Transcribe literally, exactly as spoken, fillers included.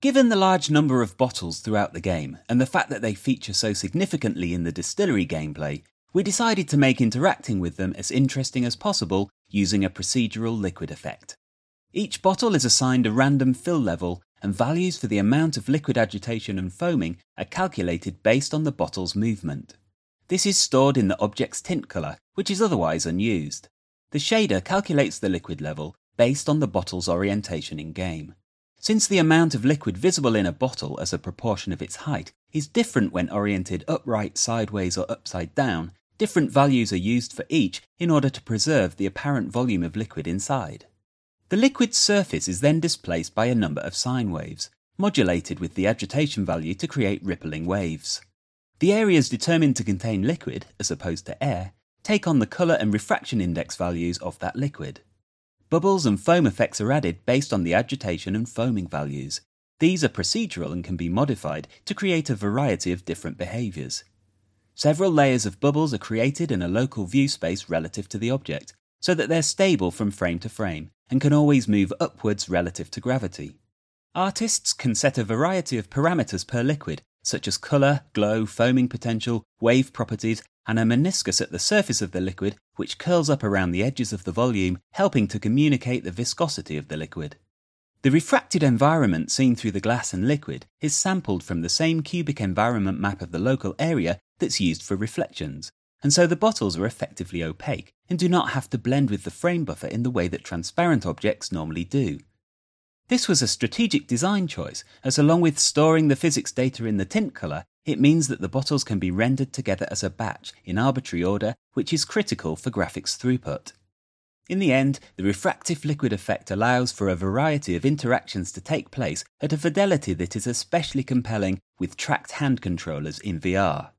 Given the large number of bottles throughout the game, and the fact that they feature so significantly in the distillery gameplay, we decided to make interacting with them as interesting as possible using a procedural liquid effect. Each bottle is assigned a random fill level, and values for the amount of liquid agitation and foaming are calculated based on the bottle's movement. This is stored in the object's tint colour, which is otherwise unused. The shader calculates the liquid level based on the bottle's orientation in-game. Since the amount of liquid visible in a bottle as a proportion of its height is different when oriented upright, sideways or upside down, different values are used for each in order to preserve the apparent volume of liquid inside. The liquid's surface is then displaced by a number of sine waves, modulated with the agitation value to create rippling waves. The areas determined to contain liquid, as opposed to air, take on the colour and refraction index values of that liquid. Bubbles and foam effects are added based on the agitation and foaming values. These are procedural and can be modified to create a variety of different behaviours. Several layers of bubbles are created in a local view space relative to the object, so that they're stable from frame to frame and can always move upwards relative to gravity. Artists can set a variety of parameters per liquid, such as colour, glow, foaming potential, wave properties, and a meniscus at the surface of the liquid which curls up around the edges of the volume, helping to communicate the viscosity of the liquid. The refracted environment seen through the glass and liquid is sampled from the same cubic environment map of the local area that's used for reflections, and so the bottles are effectively opaque and do not have to blend with the frame buffer in the way that transparent objects normally do. This was a strategic design choice, as along with storing the physics data in the tint colour, it means that the bottles can be rendered together as a batch in arbitrary order, which is critical for graphics throughput. In the end, the refractive liquid effect allows for a variety of interactions to take place at a fidelity that is especially compelling with tracked hand controllers in V R.